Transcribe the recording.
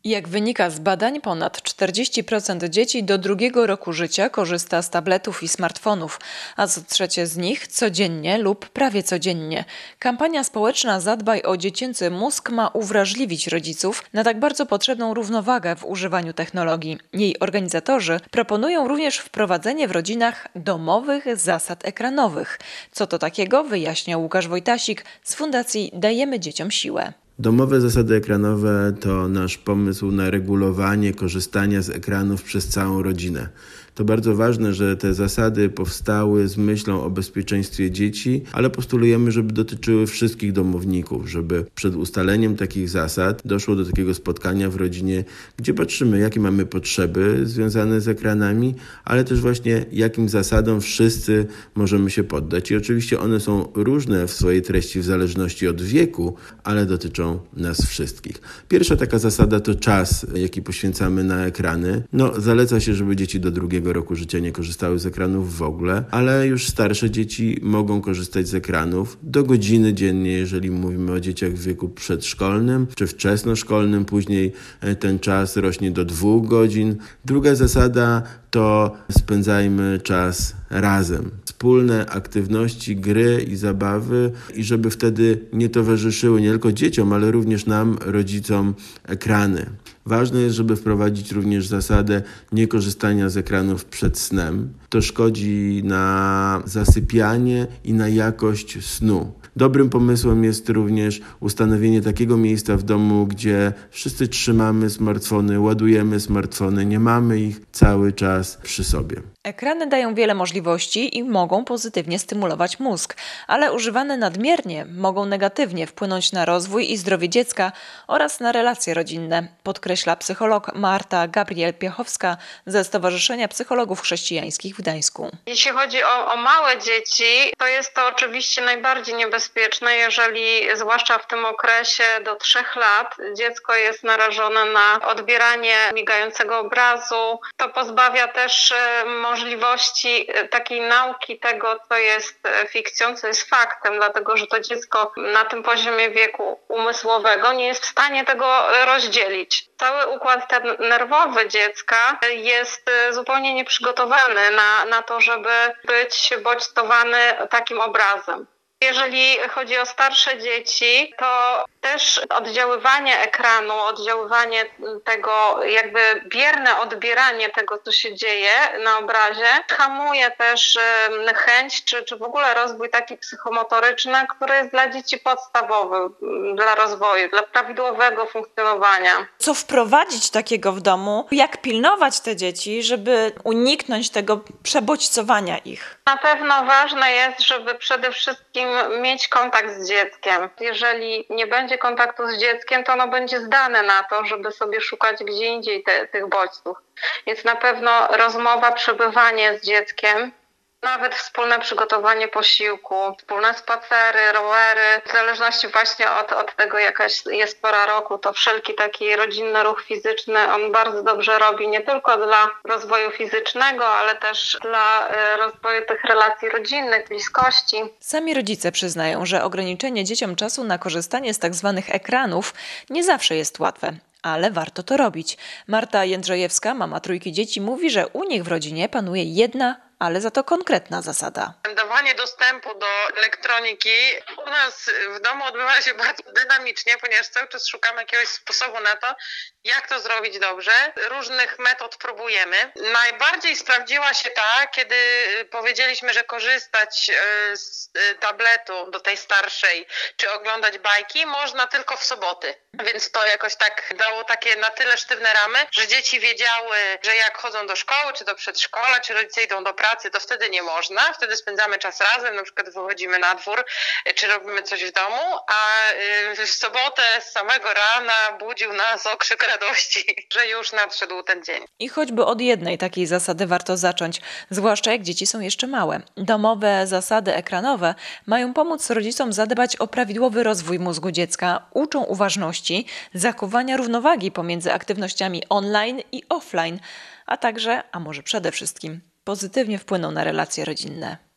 Jak wynika z badań, ponad 40% dzieci do 2 roku życia korzysta z tabletów i smartfonów, a co trzecie z nich codziennie lub prawie codziennie. Kampania społeczna Zadbaj o dziecięcy mózg ma uwrażliwić rodziców na tak bardzo potrzebną równowagę w używaniu technologii. Jej organizatorzy proponują również wprowadzenie w rodzinach domowych zasad ekranowych. Co to takiego, wyjaśnia Łukasz Wojtasik z Fundacji Dajemy Dzieciom Siłę. Domowe zasady ekranowe to nasz pomysł na regulowanie korzystania z ekranów przez całą rodzinę. To bardzo ważne, że te zasady powstały z myślą o bezpieczeństwie dzieci, ale postulujemy, żeby dotyczyły wszystkich domowników, żeby przed ustaleniem takich zasad doszło do takiego spotkania w rodzinie, gdzie patrzymy, jakie mamy potrzeby związane z ekranami, ale też właśnie jakim zasadom wszyscy możemy się poddać. I oczywiście one są różne w swojej treści w zależności od wieku, ale dotyczą nas wszystkich. Pierwsza taka zasada to czas, jaki poświęcamy na ekrany. Zaleca się, żeby dzieci do 2 roku życia nie korzystały z ekranów w ogóle, ale już starsze dzieci mogą korzystać z ekranów do godziny dziennie, jeżeli mówimy o dzieciach w wieku przedszkolnym czy wczesnoszkolnym. Później ten czas rośnie do 2 godzin. Druga zasada to spędzajmy czas razem. Wspólne aktywności, gry i zabawy i żeby wtedy nie towarzyszyły nie tylko dzieciom, ale również nam, rodzicom, ekrany. Ważne jest, żeby wprowadzić również zasadę niekorzystania z ekranów przed snem. To szkodzi na zasypianie i na jakość snu. Dobrym pomysłem jest również ustanowienie takiego miejsca w domu, gdzie wszyscy trzymamy smartfony, ładujemy smartfony, nie mamy ich cały czas przy sobie. Ekrany dają wiele możliwości i mogą pozytywnie stymulować mózg, ale używane nadmiernie mogą negatywnie wpłynąć na rozwój i zdrowie dziecka oraz na relacje rodzinne, podkreśla psycholog Marta Gabriel-Piechowska ze Stowarzyszenia Psychologów Chrześcijańskich w Gdańsku. Jeśli chodzi o małe dzieci, to jest to oczywiście najbardziej niebezpieczne, jeżeli zwłaszcza w tym okresie do 3 lat dziecko jest narażone na odbieranie migającego obrazu. To pozbawia też możliwości takiej nauki tego, co jest fikcją, co jest faktem, dlatego że to dziecko na tym poziomie wieku umysłowego nie jest w stanie tego rozdzielić. Cały układ nerwowy dziecka jest zupełnie nieprzygotowany na to, żeby być bodźcowany takim obrazem. Jeżeli chodzi o starsze dzieci, to też oddziaływanie ekranu, oddziaływanie tego, jakby bierne odbieranie tego, co się dzieje na obrazie, hamuje też chęć czy w ogóle rozwój taki psychomotoryczny, który jest dla dzieci podstawowy, dla rozwoju, dla prawidłowego funkcjonowania. Co wprowadzić takiego w domu? Jak pilnować te dzieci, żeby uniknąć tego przebodźcowania ich? Na pewno ważne jest, żeby przede wszystkim mieć kontakt z dzieckiem. Jeżeli nie będzie kontaktu z dzieckiem, to ono będzie zdane na to, żeby sobie szukać gdzie indziej tych bodźców. Więc na pewno rozmowa, przebywanie z dzieckiem, nawet wspólne przygotowanie posiłku, wspólne spacery, rowery. W zależności właśnie od tego, jaka jest pora roku, to wszelki taki rodzinny ruch fizyczny, on bardzo dobrze robi nie tylko dla rozwoju fizycznego, ale też dla rozwoju tych relacji rodzinnych, bliskości. Sami rodzice przyznają, że ograniczenie dzieciom czasu na korzystanie z tzw. ekranów nie zawsze jest łatwe. Ale warto to robić. Marta Jędrzejewska, mama 3 dzieci, mówi, że u nich w rodzinie panuje jedna, ale za to konkretna zasada. Dawanie dostępu do elektroniki u nas w domu odbywa się bardzo dynamicznie, ponieważ cały czas szukamy jakiegoś sposobu na to, jak to zrobić dobrze. Różnych metod próbujemy. Najbardziej sprawdziła się ta, kiedy powiedzieliśmy, że korzystać z tabletu do tej starszej, czy oglądać bajki można tylko w soboty. Więc to jakoś tak dało takie na tyle sztywne ramy, że dzieci wiedziały, że jak chodzą do szkoły, czy do przedszkola, czy rodzice idą do pracy, to wtedy nie można. Wtedy spędzamy czas razem, na przykład wychodzimy na dwór, czy robimy coś w domu, a w sobotę z samego rana budził nas okrzyk radości, że już nadszedł ten dzień. I choćby od jednej takiej zasady warto zacząć, zwłaszcza jak dzieci są jeszcze małe. Domowe zasady ekranowe mają pomóc rodzicom zadbać o prawidłowy rozwój mózgu dziecka, uczą uważności, zachowania równowagi pomiędzy aktywnościami online i offline, a także, a może przede wszystkim, pozytywnie wpłyną na relacje rodzinne.